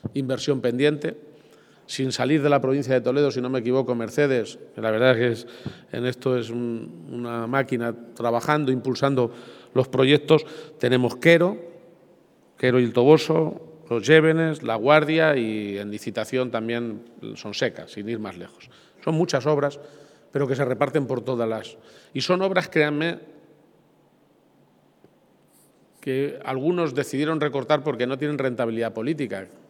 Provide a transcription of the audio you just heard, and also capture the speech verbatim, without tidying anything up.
inversión pendiente. Sin salir de la provincia de Toledo, si no me equivoco, Mercedes, que la verdad es que es, en esto es un, una máquina trabajando, impulsando los proyectos. Tenemos Quero, Quero y el Toboso, Los Llévenes, La Guardia y en licitación también Sonseca, sin ir más lejos. Son muchas obras, pero que se reparten por todas las… Y son obras, créanme, que algunos decidieron recortar porque no tienen rentabilidad política.